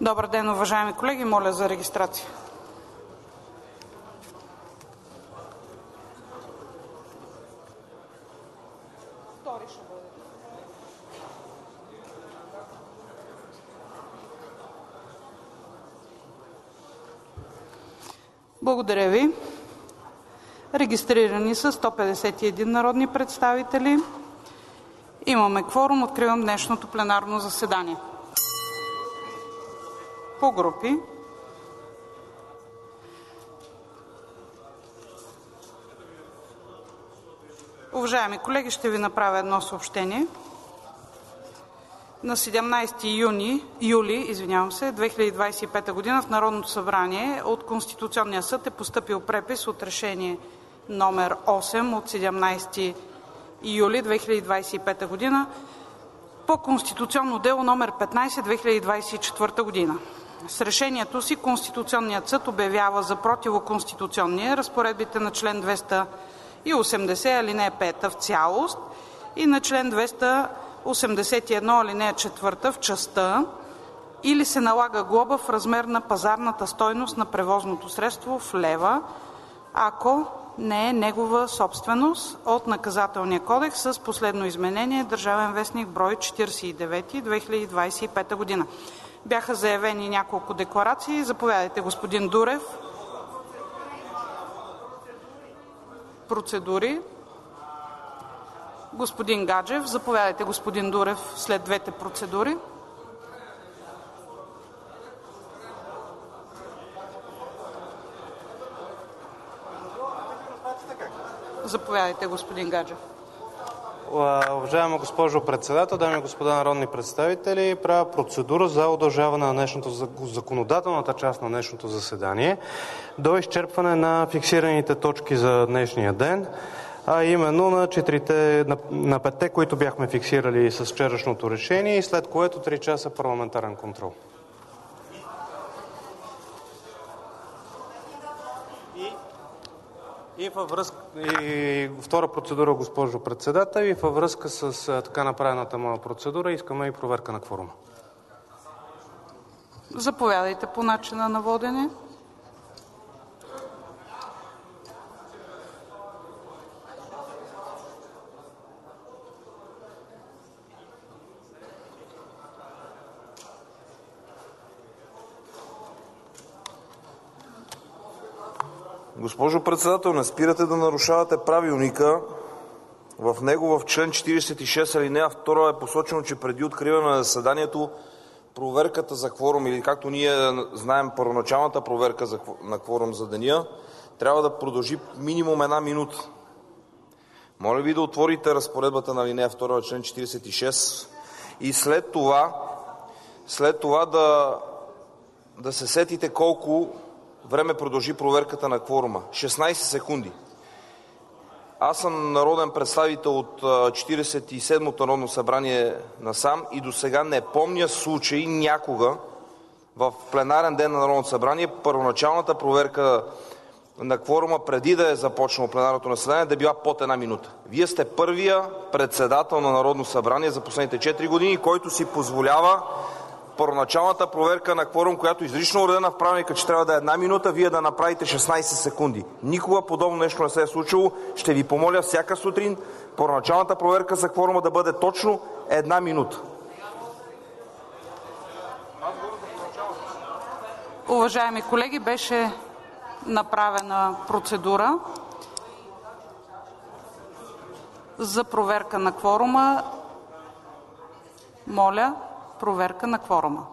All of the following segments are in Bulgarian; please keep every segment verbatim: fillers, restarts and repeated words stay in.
Добър ден, уважаеми колеги. Моля за регистрация. Благодаря ви. Регистрирани са сто петдесет и един народни представители. Имаме кворум. Откривам днешното пленарно заседание. По групи. Уважаеми колеги, ще ви направя едно съобщение. На седемнадесети юли извинявам се, две хиляди двадесет и пета година в Народното събрание от Конституционния съд е постъпил препис от решение номер осем от седемнадесети юли две хиляди двадесет и пета година по конституционно дело номер петнадесет две хиляди двадесет и четвърта година. С решението си Конституционният съд обявява за противоконституционни разпоредбите на член двеста и осемдесет алинея пета в цялост и на член двеста осемдесет и едно алинея четвърта в частта или се налага глоба в размер на пазарната стойност на превозното средство в лева, ако не е негова собственост, от Наказателния кодекс с последно изменение Държавен вестник брой четиридесет и девет две хиляди двадесет и пета година. Бяха заявени няколко декларации. Заповядайте, господин Дурев. Процедури. Господин Гаджев. Заповядайте, господин Дурев, след двете процедури. Заповядайте, господин Гаджев. Уважаема госпожо Председател, дами и господа народни представители, правя процедура за удължаване на днешното, законодателната част на днешното заседание до изчерпване на фиксираните точки за днешния ден, а именно на, четирите, на, на петте, които бяхме фиксирали с вчерашното решение, и след което три часа парламентарен контрол. И във връзка, и втора процедура, госпожо Председател, и във връзка с така направената моя процедура искаме и проверка на кворума. Заповядайте по начина на водене. Госпожо Председател, не спирате да нарушавате правилника. В него в член четиридесет и шест алинея втора е посочено, че преди откриване на заседанието проверката за кворум, или както ние знаем първоначалната проверка на кворум за деня, трябва да продължи минимум една минута. Моля ви да отворите разпоредбата на алинея втора от член четиридесет и шест и след това, след това да, да се сетите колко време продължи проверката на кворума. шестнадесет секунди. Аз съм народен представител от четиридесет и седмото Народно събрание насам и досега не помня случай някога в пленарен ден на Народното събрание първоначалната проверка на кворума, преди да е започнало пленарното заседание, да е била под една минута. Вие сте първия председател на Народно събрание за последните четири години, който си позволява първоначалната проверка на кворум, която изрично е уредена в правилника, че трябва да е една минута, вие да направите шестнадесет секунди. Никога подобно нещо не се е случило. Ще ви помоля всяка сутрин първоначалната проверка за кворума да бъде точно една минута. Уважаеми колеги, беше направена процедура за проверка на кворума. Моля, проверка на кворума.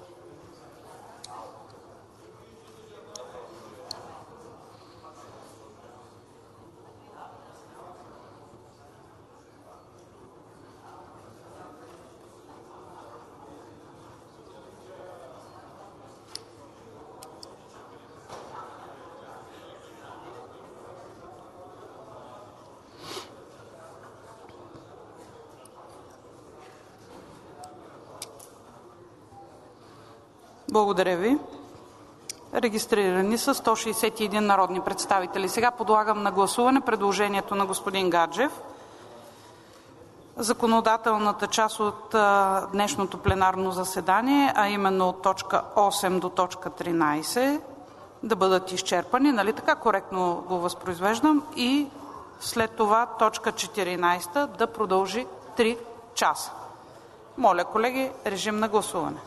Благодаря ви. Регистрирани са сто шестдесет и един народни представители. Сега подлагам на гласуване предложението на господин Гаджев законодателната част от днешното пленарно заседание, а именно от точка осем до точка тринадесет, да бъдат изчерпани. Нали така коректно го възпроизвеждам? И след това точка четиринадесета да продължи три часа. Моля, колеги, режим на гласуване.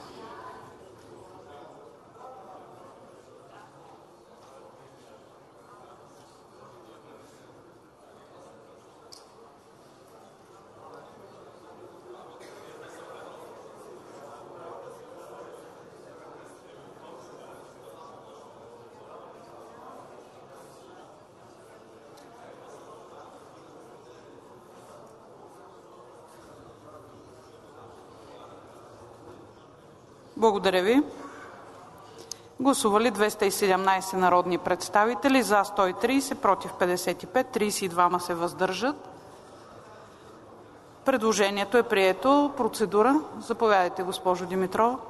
Благодаря ви. Гласували двеста и седемнадесет народни представители, за сто и тридесет, против петдесет и пет, тридесет и двама се въздържат. Предложението е прието. Процедура. Заповядайте, госпожо Димитрова.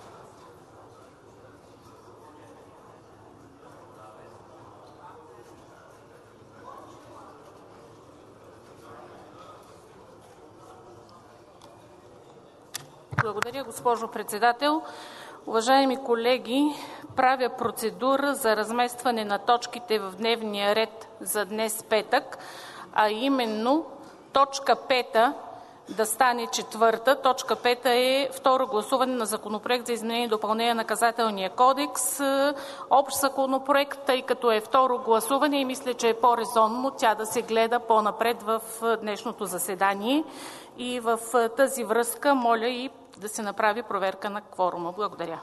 Благодаря, госпожо председател. Уважаеми колеги, правя процедура за разместване на точките в дневния ред за днес, петък, а именно точка пета да стане четвърта. Точка пета е второ гласуване на Законопроект за изменение и допълнение на Наказателния кодекс. Общ законопроект, тъй като е второ гласуване и мисля, че е по-резонно тя да се гледа по-напред в днешното заседание. И в тази връзка моля и да се направи проверка на кворума. Благодаря.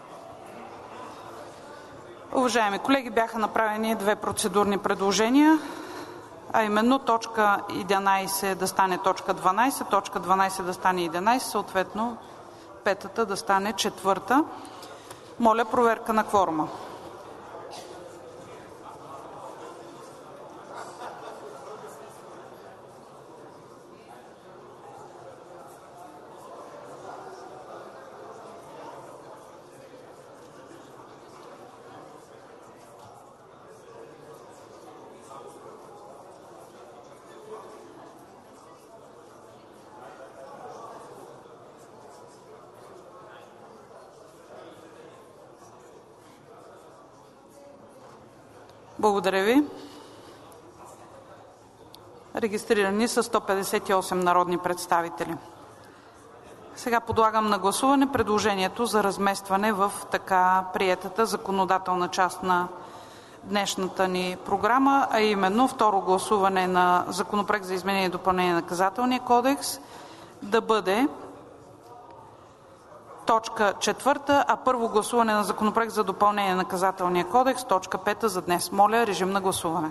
Уважаеми колеги, бяха направени две процедурни предложения, а именно точка единадесет да стане точка дванадесет, точка дванадесет да стане единадесет, съответно петата да стане четвърта. Моля проверка на кворума. Благодаря ви. Регистрирани са сто петдесет и осем народни представители. Сега подлагам на гласуване предложението за разместване в така приетата законодателна част на днешната ни програма, а именно второ гласуване на Законопроект за изменение и допълнение на Наказателния кодекс да бъде точка четвърта, а първо гласуване на Законопроект за допълнение на Наказателния кодекс точка пета за днес. Моля, режим на гласуване.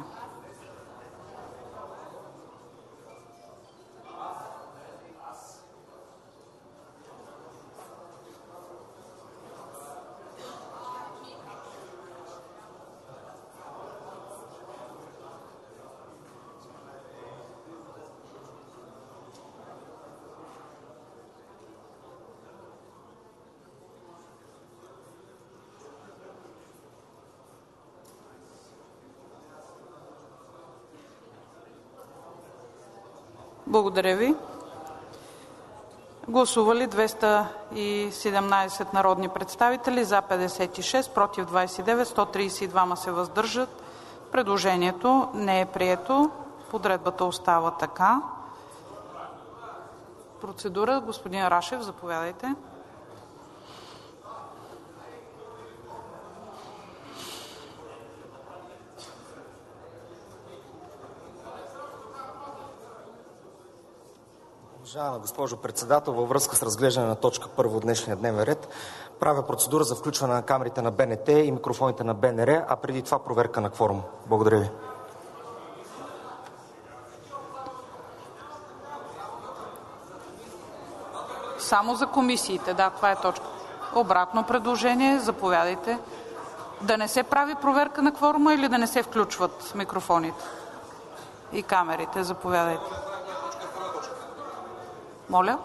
Благодаря ви. Гласували двеста и седемнадесет народни представители, за петдесет и шест, против двадесет и девет, сто тридесет и двама се въздържат. Предложението не е прието. Подредбата остава така. Процедура. Господин Рашев, заповядайте. Уважаема госпожо председател, във връзка с разглеждане на точка първа от днешния дневен ред, правя процедура за включване на камерите на Б Н Т и микрофоните на Б Н Р, а преди това проверка на кворум. Благодаря ви. Само за комисиите, да, това е точка. Обратно предложение, заповядайте. Да не се прави проверка на кворума или да не се включват микрофоните и камерите? Заповядайте. Моля.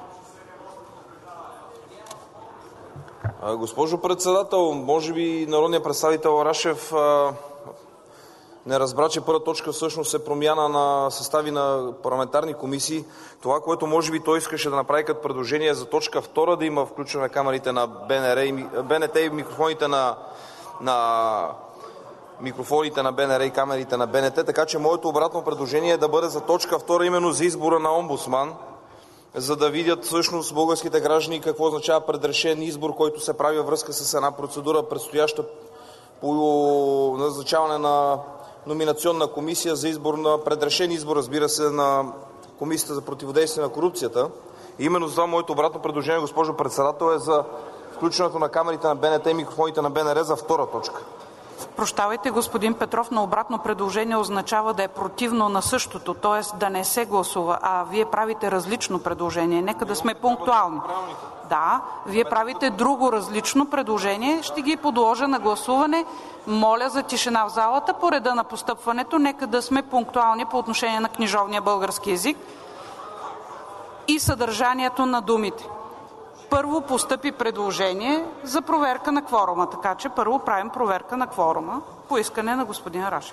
Госпожо председател, може би народният представител Рашев не разбра, че първа точка всъщност е промяна на състави на парламентарни комисии. Това, което може би той искаше да направи като предложение за точка втора, да има включване на камерите на БНР и, БНТ и микрофоните на, на микрофоните на БНР и камерите на БНТ, така че моето обратно предложение е да бъде за точка втора именно за избора на омбудсман, за да видят всъщност българските граждани какво означава предрешен избор, който се прави във връзка с една процедура, предстояща по назначаване на номинационна комисия за избор на предрешен избор, разбира се, на Комисията за противодействие на корупцията. И именно за това моето обратно предложение, госпожо Председател, е за включването на камерите на БНТ и микрофоните на БНР за втора точка. Прощавайте, господин Петров, но обратно предложение означава да е противно на същото, т.е. да не се гласува, а вие правите различно предложение. Нека да сме пунктуални. Да, вие правите друго различно предложение. Ще ги подложа на гласуване. Моля за тишина в залата по реда на постъпването. Нека да сме пунктуални по отношение на книжовния български език и съдържанието на думите. Първо постъпи предложение за проверка на кворума, така че първо правим проверка на кворума по искане на господин Рашев.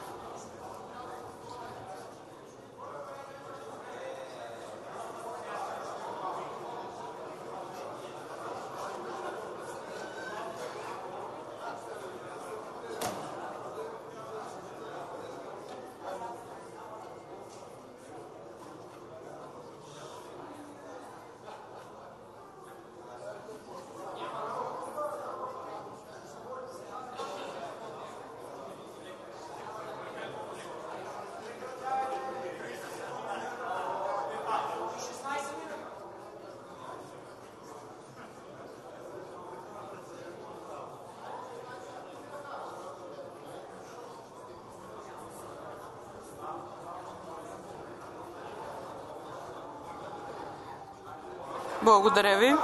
Благодаря ви.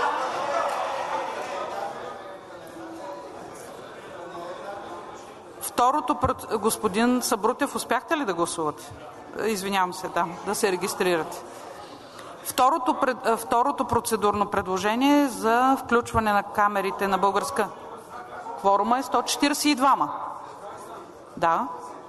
Второто, господин Сабрутев, успяхте ли да гласувате? Извинявам се, да, да се регистрирате. Второто, второто процедурно предложение за включване на камерите на българска кворума е сто четиридесет и два. Да.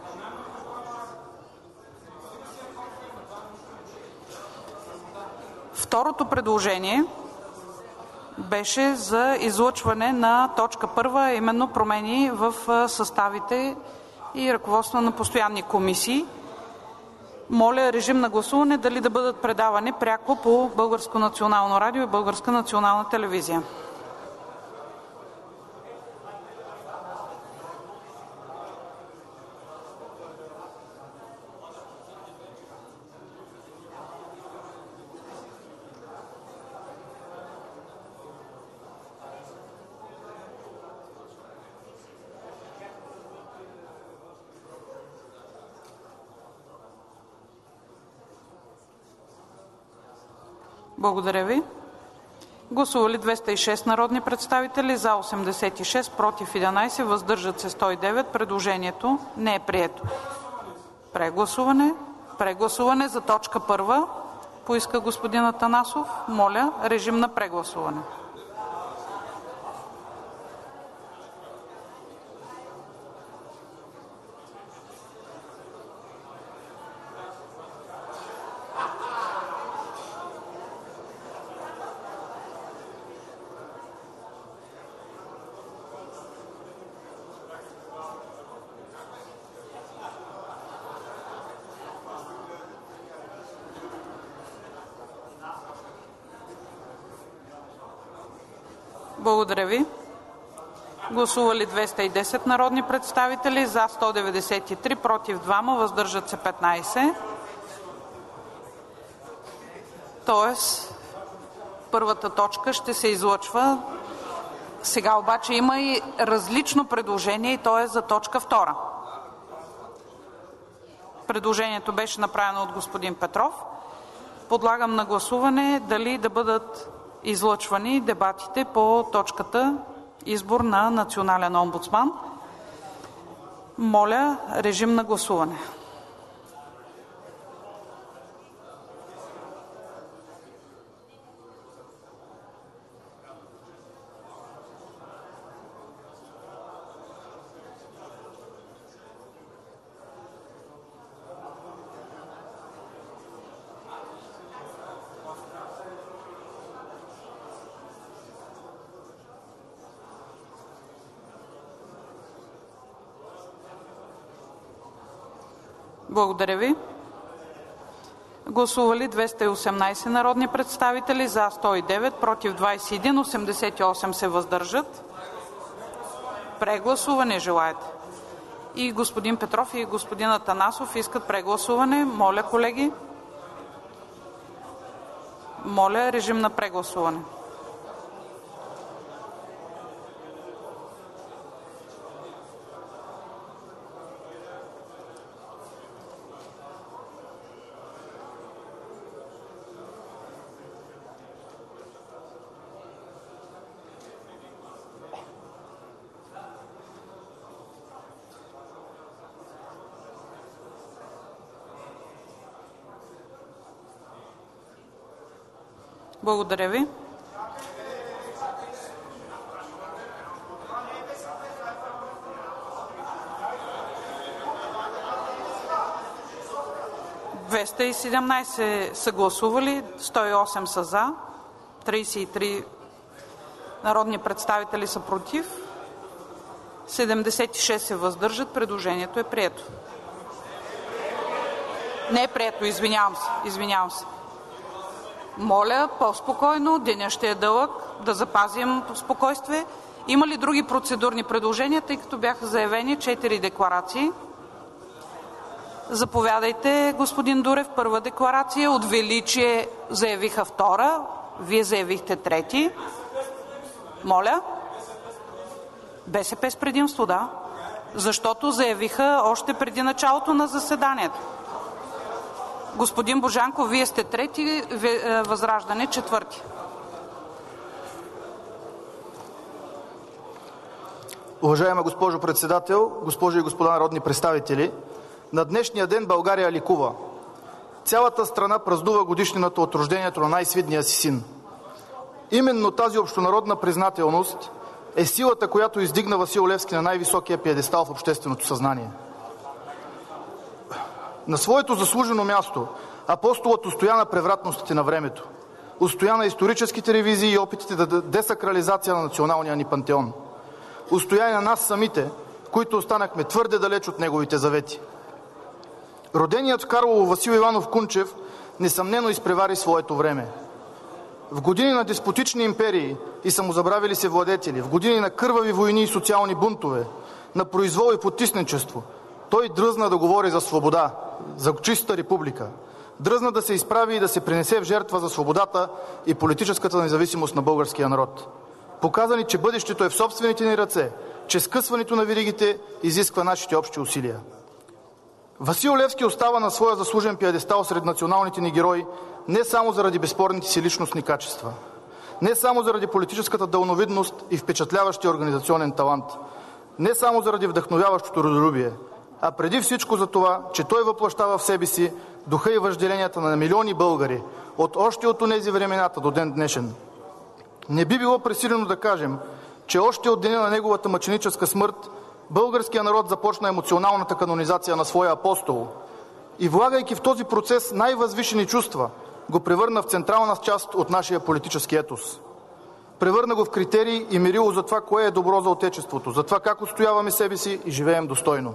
Второто предложение беше за излъчване на точка първа, именно промени в съставите и ръководство на постоянни комисии. Моля режим на гласуване дали да бъдат предавани пряко по Българско национално радио и Българска национална телевизия. Благодаря ви. Гласували двеста и шест народни представители, за осемдесет и шест, против единадесет, въздържат се сто и девет. Предложението не е прието. Прегласуване. Прегласуване за точка първа. Поиска господин Атанасов. Моля, режим на прегласуване. Благодаря ви. Гласували двеста и десет народни представители, за сто деветдесет и три, против двама, въздържат се петнадесет. Тоест, първата точка ще се излъчва. Сега обаче има и различно предложение и то е за точка втора. Предложението беше направено от господин Петров. Подлагам на гласуване дали да бъдат излъчвани дебатите по точката избор на национален омбудсман. Моля, режим на гласуване. Благодаря ви. Гласували двеста и осемнадесет народни представители, за сто и девет, против двадесет и един, осемдесет и осем се въздържат. Прегласуване желаете? И господин Петров, и господин Атанасов искат прегласуване. Моля, колеги. Моля, режим на прегласуване. Благодаря ви. двеста и седемнадесет са гласували, сто и осем са за, тридесет и три народни представители са против, седемдесет и шест се въздържат. Предложението е прието. Не е прието, извинявам се, извинявам се. Моля, по-спокойно, денят ще е дълъг, да запазим спокойствие. Има ли други процедурни предложения, тъй като бяха заявени четири декларации? Заповядайте, господин Дурев, първа декларация. От величие заявиха втора, вие заявихте трети. Моля? БСП с предимство, да. Защото заявиха още преди началото на заседанието. Господин Божанков, вие сте трети, Възраждане четвърти. Уважаема госпожо Председател, госпожи и господа народни представители! На днешния ден България ликува. Цялата страна празнува годишнината от рождението на най-свидния си син. Именно тази общонародна признателност е силата, която издигна Васил Левски на най-високия пиедестал в общественото съзнание. На своето заслужено място апостолът устоя на превратностите на времето, устоя на историческите ревизии и опитите за десакрализация на националния ни пантеон, устоя и на нас самите, които останахме твърде далеч от неговите завети. Роденият в Карлово Васил Иванов Кунчев несъмнено изпревари своето време. В години на деспотични империи и самозабравили се владетели, в години на кървави войни и социални бунтове, на произвол и потисничество, той дръзна да говори за свобода, за чиста република. Дръзна да се изправи и да се принесе в жертва за свободата и политическата независимост на българския народ. Показа ни, че бъдещето е в собствените ни ръце, че скъсването на веригите изисква нашите общи усилия. Васил Левски остава на своя заслужен пиедестал сред националните ни герои не само заради безспорните си личностни качества, не само заради политическата далновидност и впечатляващия организационен талант, не само заради вдъхновяващото родолюбие, а преди всичко за това, че той въплъщава в себе си духа и въжделенията на милиони българи, от още от онези времената до ден днешен. Не би било пресилено да кажем, че още от деня на неговата мъченическа смърт българският народ започна емоционалната канонизация на своя апостол и влагайки в този процес най-възвишени чувства, го превърна в централна част от нашия политически етос. Превърна го в критерий и мерило за това, кое е добро за Отечеството, за това как отстояваме себе си и живеем достойно.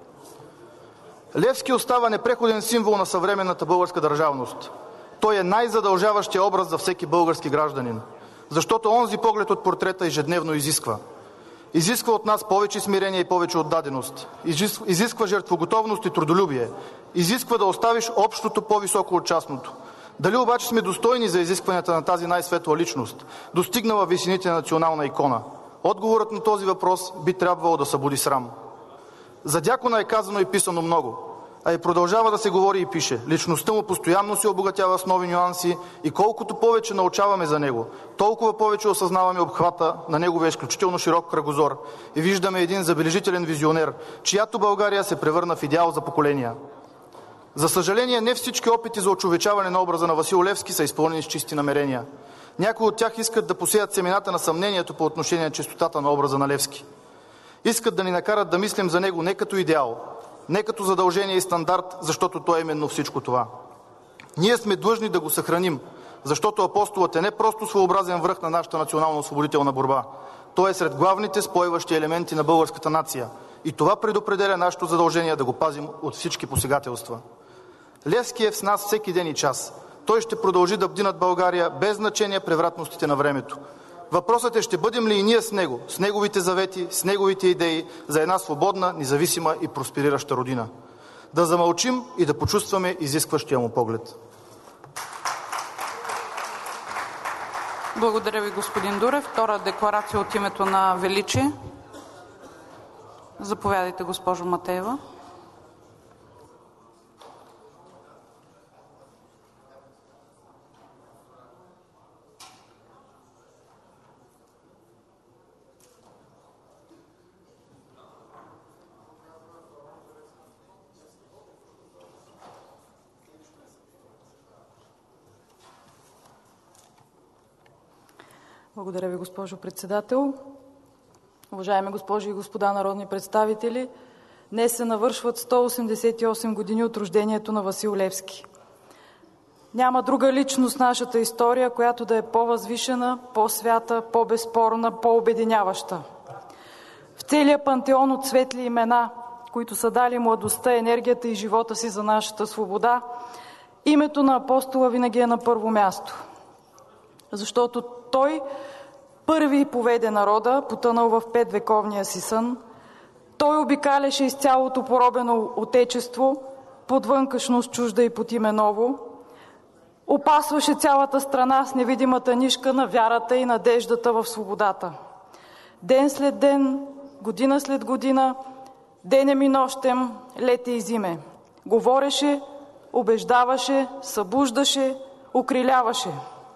Левски остава непреходен символ на съвременната българска държавност. Той е най-задължаващия образ за всеки български гражданин, защото онзи поглед от портрета ежедневно изисква. Изисква от нас повече смирение и повече отдаденост. Изисква жертвоготовност и трудолюбие. Изисква да оставиш общото по-високо от частното. Дали обаче сме достойни за изискванията на тази най-светла личност, достигнала висините на национална икона? Отговорът на този въпрос би трябвало да събуди срам. За Дякона е казано и писано много, а и продължава да се говори и пише. Личността му постоянно се обогатява с нови нюанси и колкото повече научаваме за него, толкова повече осъзнаваме обхвата на неговия изключително широк кръгозор и виждаме един забележителен визионер, чиято България се превърна в идеал за поколения. За съжаление, не всички опити за очовечаване на образа на Васил Левски са изпълнени с чисти намерения. Някои от тях искат да посеят семената на съмнението по отношение на чистотата на образа на Левски. Искат да ни накарат да мислим за него не като идеал, не като задължение и стандарт, защото той е именно всичко това. Ние сме длъжни да го съхраним, защото апостолът е не просто своеобразен връх на нашата национално-освободителна борба. Той е сред главните спойващи елементи на българската нация И това предопределя нашето задължение да го пазим от всички посегателства. Левски е с нас всеки ден и час. Той ще продължи да бди над България без значение превратностите на времето. Въпросът е, ще бъдем ли и ние с него, с неговите завети, с неговите идеи за една свободна, независима и просперираща родина. Да замълчим и да почувстваме изискващия му поглед. Благодаря ви, господин Дурев. Втора декларация от името на Величие. Заповядайте, госпожо Матеева. Благодаря ви, госпожо Председател. Уважаеми госпожи и господа народни представители, днес се навършват сто осемдесет и осем години от рождението на Васил Левски. Няма друга личност в нашата история, която да е по-възвишена, по-свята, по-безспорна, по-обединяваща. В целия пантеон от светли имена, които са дали младостта, енергията и живота си за нашата свобода, името на апостола винаги е на първо място. Защото той първи поведе народа, потънал в петвековния си сън. Той обикаляше из цялото поробено отечество, под вънкашност чужда и под име ново. Опасваше цялата страна с невидимата нишка на вярата и надеждата в свободата. Ден след ден, година след година, денем и нощем, лете и зиме. Говореше, убеждаваше, събуждаше, укриляваше.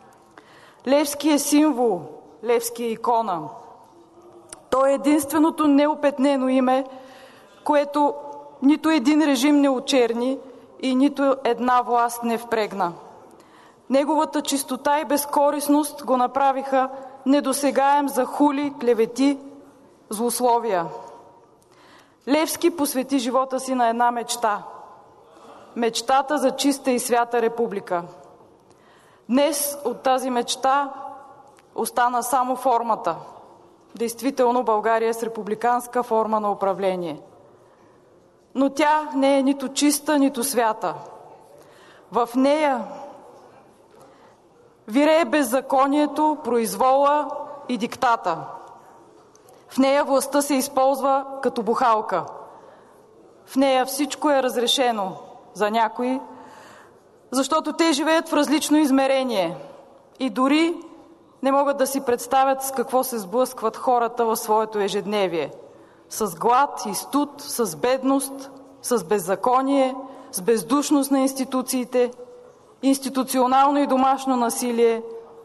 Левски е символ, Левски е икона. Той е единственото неопетнено име, което нито един режим не очерни и нито една власт не впрегна. Неговата чистота и безкорисност го направиха недосегаем за хули, клевети, злословия. Левски посвети живота си на една мечта. Мечтата за чиста и свята република. Днес от тази мечта остана само формата. Действително България е с републиканска форма на управление. Но тя не е нито чиста, нито свята. В нея вирее беззаконието, произвола и диктата. В нея властта се използва като бухалка. В нея всичко е разрешено за някои, защото те живеят в различно измерение и дори не могат да си представят с какво се сблъскват хората в своето ежедневие. С глад и студ, с бедност, с беззаконие, с бездушност на институциите, институционално и домашно насилие,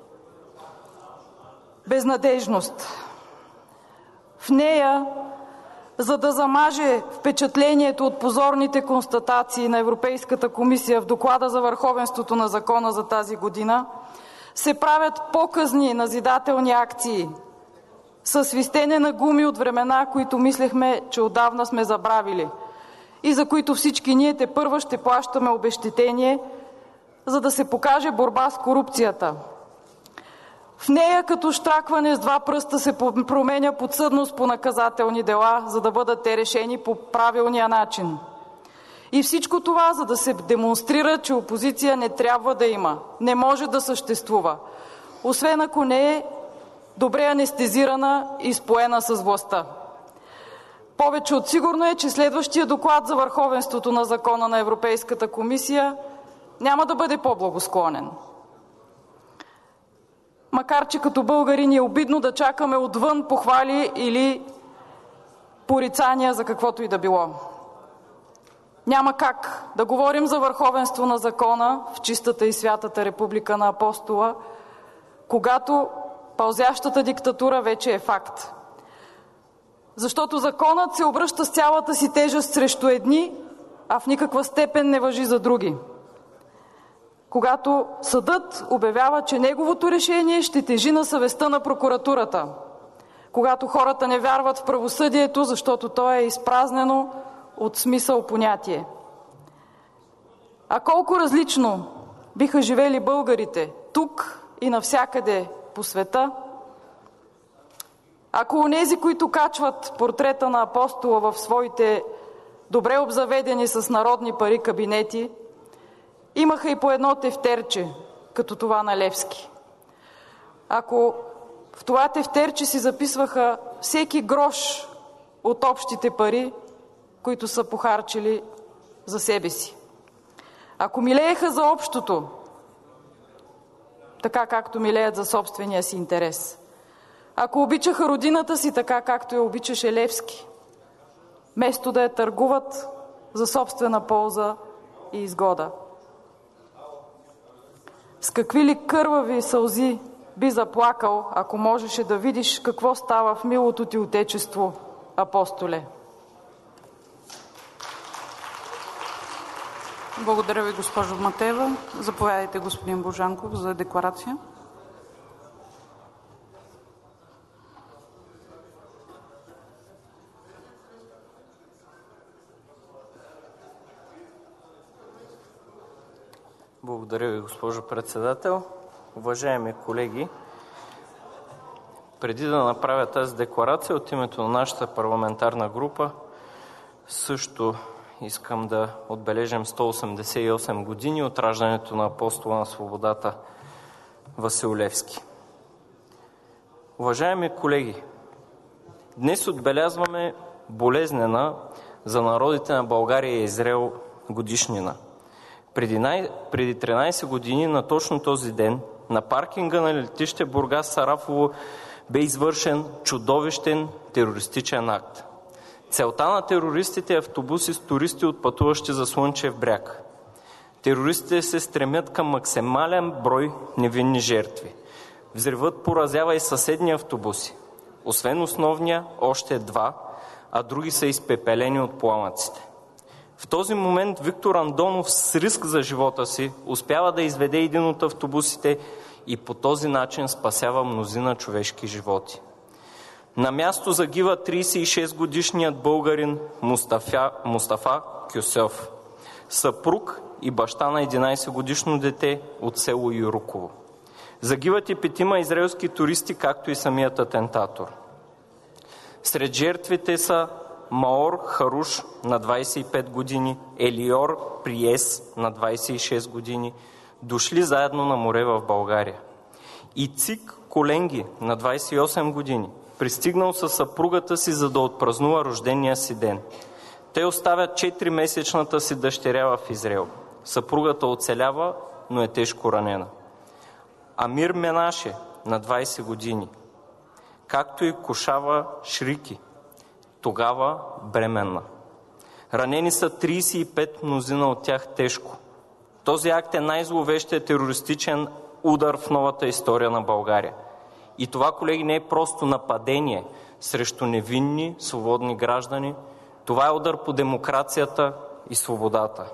безнадежност. В нея, за да замаже впечатлението от позорните констатации на Европейската комисия в доклада за върховенството на закона за тази година, се правят показни назидателни акции със свистене на гуми от времена, които мислехме, че отдавна сме забравили и за които всички ние тепърва ще плащаме обезщетение, за да се покаже борба с корупцията. В нея като щракване с два пръста се променя подсъдност по наказателни дела, за да бъдат те решени по правилния начин. И всичко това, за да се демонстрира, че опозиция не трябва да има, не може да съществува, освен ако не е добре анестезирана и споена с властта. Повече от сигурно е, че следващия доклад за върховенството на закона на Европейската комисия няма да бъде по-благосклонен. Макар че като българи ни е обидно да чакаме отвън похвали или порицания за каквото и да било. Няма как да говорим за върховенство на закона в чистата и святата република на апостола, когато пълзящата диктатура вече е факт. Защото законът се обръща с цялата си тежест срещу едни, а в никаква степен не важи за други. Когато съдът обявява, че неговото решение ще тежи на съвестта на прокуратурата. Когато хората не вярват в правосъдието, защото то е изпразнено от смисъл понятие. А колко различно биха живели българите тук и навсякъде по света, Ако онези, които качват портрета на Апостола в своите добре обзаведени с народни пари кабинети, имаха и по едно тефтерче, като това на Левски. Ако в това тефтерче си записваха всеки грош от общите пари, които са похарчили за себе си. Ако милееха за общото, така както милеят за собствения си интерес. Ако обичаха родината си така, както я обичаше Левски, вместо да я търгуват за собствена полза и изгода. С какви ли кървави сълзи би заплакал, ако можеше да видиш какво става в милото ти отечество, Апостоле. Благодаря ви, госпожо Матева. Заповядайте, господин Божанков, за декларация. Благодаря ви, госпожо председател. Уважаеми колеги, преди да направя тази декларация от името на нашата парламентарна група, също искам да отбележим сто осемдесет и осем години от раждането на Апостола на свободата Васил Левски. Уважаеми колеги, днес отбелязваме болезнена за народите на България и Израел годишнина. Преди, най... преди тринайсет години на точно този ден на паркинга на летище Бургас Сарафово бе извършен чудовищен терористичен акт. Целта на терористите е автобуси с туристи, отпътуващи за Слънчев бряг. Терористите се стремят към максимален брой невинни жертви. Взривът поразява и съседни автобуси. Освен основния, още два, а други са изпепелени от пламъците. В този момент Виктор Андонов с риск за живота си успява да изведе един от автобусите и по този начин спасява мнозина човешки животи. На място загива трийсет и шест годишният българин Мустафа, Мустафа Кюсьов, съпруг и баща на единайсет годишно дете от село Юруково. Загиват и петима израелски туристи, както и самият атентатор. Сред жертвите са Маор Харуш на двайсет и пет години, Елиор Приес на двайсет и шест години, дошли заедно на море в България. И Цик Коленги на двайсет и осем години, пристигнал със съпругата си, за да отпразнува рождения си ден. Те оставят четиримесечната си дъщеря в Израел. Съпругата оцелява, но е тежко ранена. Амир Менаше на двайсет години, както и Кошава Шрики, тогава бременна. Ранени са трийсет и пет, мнозина от тях тежко. Този акт е най-зловещият терористичен удар в новата история на България. И това, колеги, не е просто нападение срещу невинни, свободни граждани. Това е удар по демокрацията и свободата.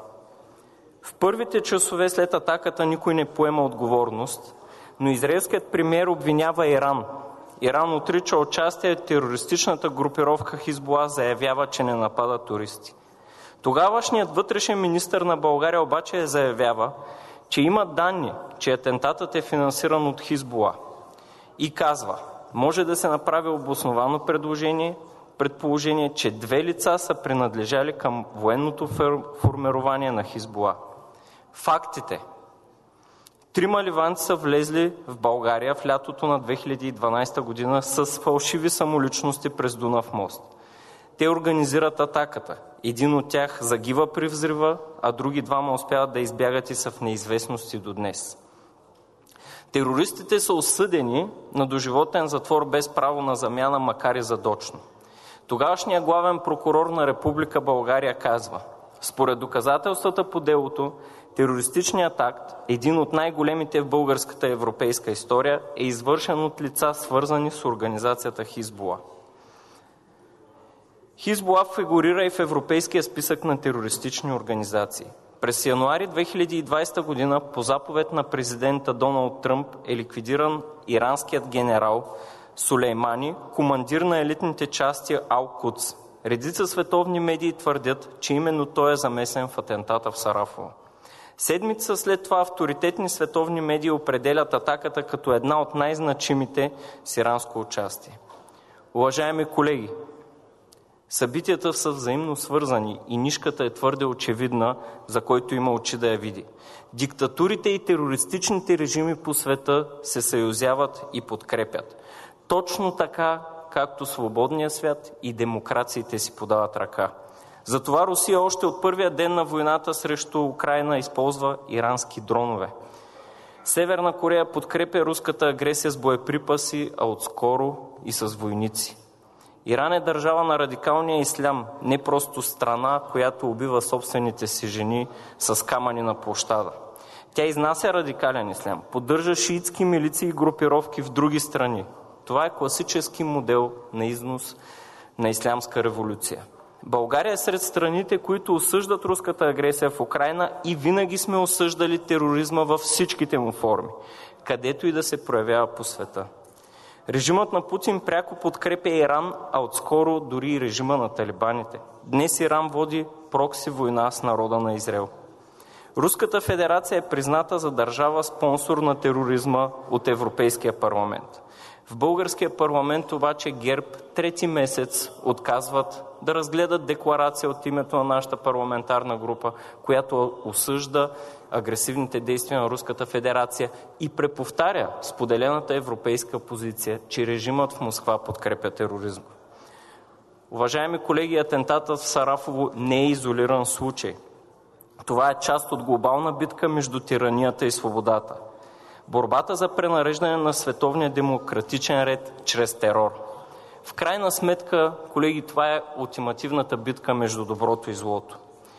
В първите часове след атаката никой не поема отговорност, но израелският премиер обвинява Иран. Иран отрича участие в терористичната групировка Хизбула, заявява, че не напада туристи. Тогавашният вътрешен министър на България обаче заявява, че има данни, че атентатът е финансиран от Хизбула. И казва, може да се направи обосновано предложение, предположение, че две лица са принадлежали към военното формирование на Хизбула. Фактите. Трима ливанци са влезли в България в лятото на две хиляди и дванайсета година с фалшиви самоличности през Дунав мост. Те организират атаката. Един от тях загива при взрива, а други двама успяват да избягат и са в неизвестности до днес. Терористите са осъдени на доживотен затвор без право на замяна, макар и задочно. Тогавашният главен прокурор на Република България казва, според доказателствата по делото, терористичният акт, един от най-големите в българската европейска история, е извършен от лица, свързани с организацията Хизбула. Хизбула фигурира и в европейския списък на терористични организации. През януари две хиляди и двайсета година по заповед на президента Доналд Тръмп е ликвидиран иранският генерал Сулеймани, командир на елитните части Ал-Кудс. Редица световни медии твърдят, че именно той е замесен в атентата в Сарафово. Седмица след това авторитетни световни медии определят атаката като една от най-значимите с иранско участие. Уважаеми колеги, събитията са взаимно свързани и нишката е твърде очевидна, за който има очи да я види. Диктатурите и терористичните режими по света се съюзяват и подкрепят. Точно така, както свободният свят и демокрациите си подават ръка. Затова Русия още от първия ден на войната срещу Украйна използва ирански дронове. Северна Корея подкрепя руската агресия с боеприпаси, а отскоро и с войници. Иран е държава на радикалния ислям, не просто страна, която убива собствените си жени с камъни на площада. Тя изнася радикален ислям, поддържа шиитски милиции и групировки в други страни. Това е класически модел на износ на ислямска революция. България е сред страните, които осъждат руската агресия в Украйна и винаги сме осъждали тероризма във всичките му форми, където и да се проявява по света. Режимът на Путин пряко подкрепя Иран, а отскоро дори и режима на талибаните. Днес Иран води прокси война с народа на Израел. Руската федерация е призната за държава спонсор на тероризма от Европейския парламент. В българския парламент обаче ГЕРБ трети месец отказват да разгледат декларация от името на нашата парламентарна група, която осъжда агресивните действия на Руската федерация и преповтаря споделената европейска позиция, че режимът в Москва подкрепя тероризма. Уважаеми колеги, атентатът в Сарафово не е изолиран случай. Това е част от глобална битка между тиранията и свободата. Борбата за пренареждане на световния демократичен ред чрез терор. В крайна сметка, колеги, това е ултимативната битка между доброто и злото.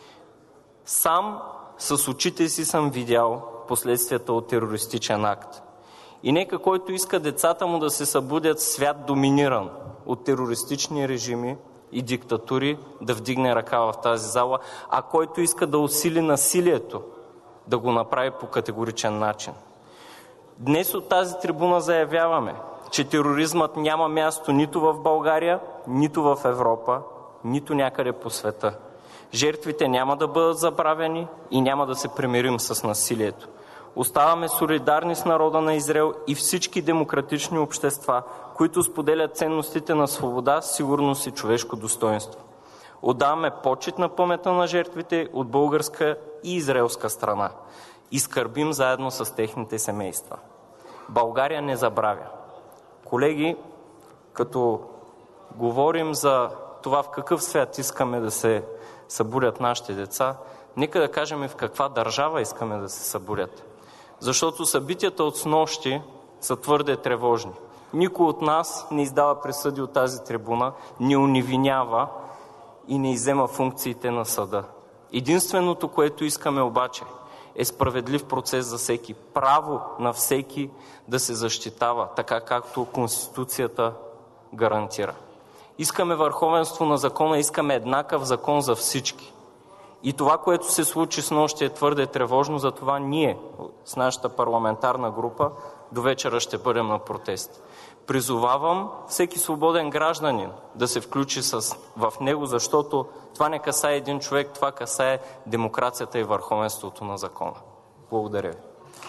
Сам с очите си съм видял последствията от терористичен акт. И нека който иска децата му да се събудят в свят доминиран от терористични режими и диктатури, да вдигне ръка в тази зала, а който иска да усили насилието, да го направи по категоричен начин. Днес от тази трибуна заявяваме, че тероризмът няма място нито в България, нито в Европа, нито някъде по света. Жертвите няма да бъдат забравени и няма да се примирим с насилието. Оставаме солидарни с народа на Израел и всички демократични общества, които споделят ценностите на свобода, сигурност и човешко достоинство. Отдаваме почит на паметта на жертвите от българска и израелска страна и скърбим заедно с техните семейства. България не забравя. Колеги, като говорим за това в какъв свят искаме да се събудят нашите деца, нека да кажем и в каква държава искаме да се събудят. Защото събитията от снощи са твърде тревожни. Никой от нас не издава присъди от тази трибуна, не уневинява и не иззема функциите на съда. Единственото, което искаме обаче, е справедлив процес за всеки. Право на всеки да се защитава, така както Конституцията гарантира. Искаме върховенство на закона, искаме еднакъв закон за всички. И това, което се случи снощи, е твърде тревожно, затова ние с нашата парламентарна група до вечера ще бъдем на протест. Призовавам всеки свободен гражданин да се включи с, в него, защото това не касае един човек, това касае демокрацията и върховенството на закона. Благодаря ви.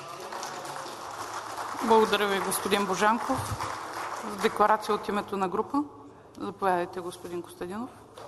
Благодаря ви, господин Божанков. Декларация от името на група. Заповядайте, господин Костадинов.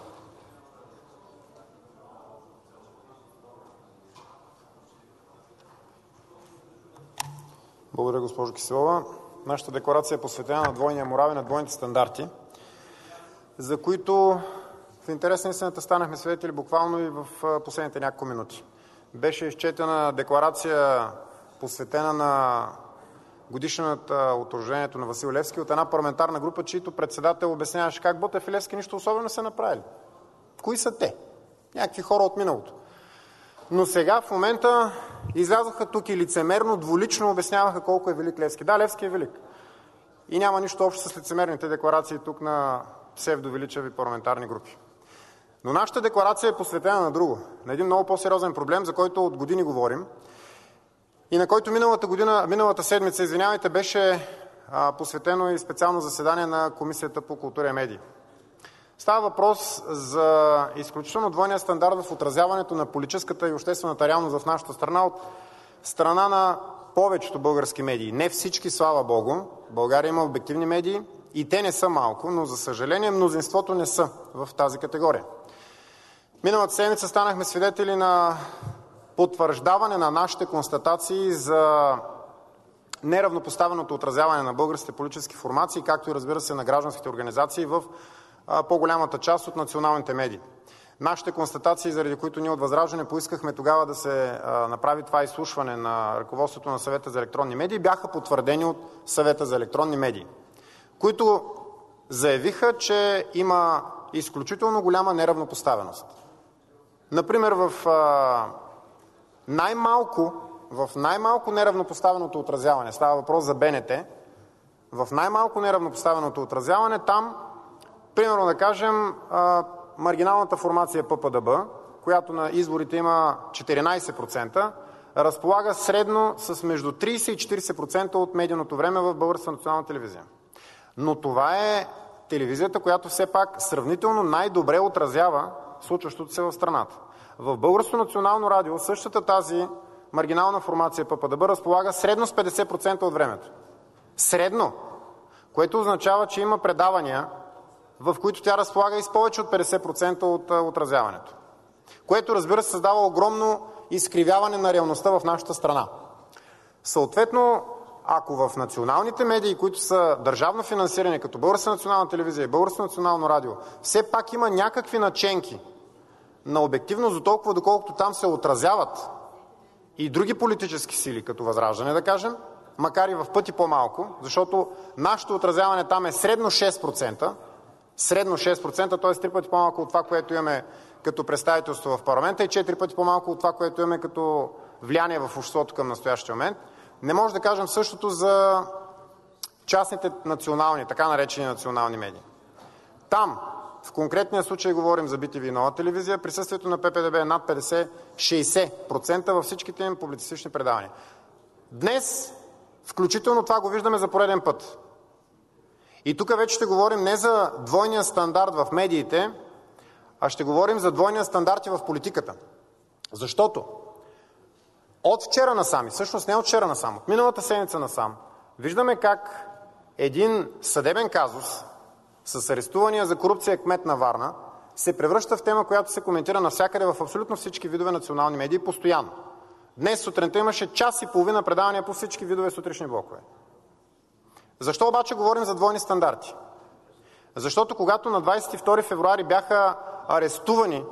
Благодаря, госпожо Киселова. Нашата декларация е посветена на двойния морал и на двойните стандарти, за които в интерес на истината станахме свидетели буквално и в последните няколко минути. Беше изчетена декларация, посветена на годишнината от рождението на Васил Левски от една парламентарна група, чието председател обясняваше как Ботев и Левски нищо особено са направили. Кои са те? Някакви хора от миналото. Но сега в момента излязоха тук и лицемерно, двулично обясняваха колко е велик Левски. Да, Левски е велик. И няма нищо общо с лицемерните декларации тук на псевдовеличави парламентарни групи. Но нашата декларация е посветена на друго. На един много по-сериозен проблем, за който от години говорим и на който миналата, година, миналата седмица, извинявайте, беше а, посветено и специално заседание на Комисията по култура и медии. Става въпрос за изключително двойния стандарт в отразяването на политическата и обществената реалност в нашата страна от страна на повечето български медии. Не всички, слава Богу. В България има обективни медии, И те не са малко, но за съжаление мнозинството не са в тази категория. Миналата седмица станахме свидетели на потвърждаване на нашите констатации за неравнопоставеното отразяване на българските политически формации, както и разбира се на гражданските организации в по-голямата част от националните медии. Нашите констатации, заради които ние от ВЪЗРАЖДАНЕ поискахме тогава да се направи това изслушване на ръководството на Съвета за електронни медии, бяха потвърдени от Съвета за електронни медии, които заявиха, че има изключително голяма неравнопоставеност. Например, в най-малко, в най-малко неравнопоставеното отразяване, става въпрос за БНТ, в най-малко неравнопоставеното отразяване там, примерно да кажем, маргиналната формация ППДБ, която на изборите има четиринайсет процента, разполага средно с между трийсет и четирийсет процента от медийното време в Българската национална телевизия. Но това е телевизията, която все пак сравнително най-добре отразява случващото се в страната. В Българското национално радио същата тази маргинална формация ППДБ разполага средно с петдесет процента от времето. Средно, което означава, че има предавания, в които тя разполага и с повече от петдесет процента от отразяването. Което, разбира се, създава огромно изкривяване на реалността в нашата страна. Съответно, ако в националните медии, които са държавно финансирани, като Българска национална телевизия и Българско национално радио, все пак има някакви наченки на обективност, дотолкова доколкото там се отразяват и други политически сили, като ВЪЗРАЖДАНЕ, да кажем, макар и в пъти по-малко, защото нашето отразяване там е средно шест процента, средно шест процента, т.е. три пъти по-малко от това, което имаме като представителство в парламента и четири пъти по-малко от това, което имаме като влияние в обществото към настоящия момент. Не може да кажем същото за частните национални, така наречени национални медии. Там, в конкретния случай говорим за Би Ти Ви и Нова телевизия, присъствието на ППДБ е над петдесет до шейсет процента във всичките им публицистични предавания. Днес, включително това го виждаме за пореден път. И тук вече ще говорим не за двойния стандарт в медиите, а ще говорим за двойния стандарт и в политиката. Защото от вчера насам, и всъщност не от вчера насам, от миналата седмица насам, виждаме как един съдебен казус с арестувания за корупция кмет на Варна се превръща в тема, която се коментира навсякъде в абсолютно всички видове национални медии постоянно. Днес сутринта имаше час и половина предавания по всички видове сутрешни блокове. Защо обаче говорим за двойни стандарти? Защото когато на двадесет и втори февруари бяха арестувани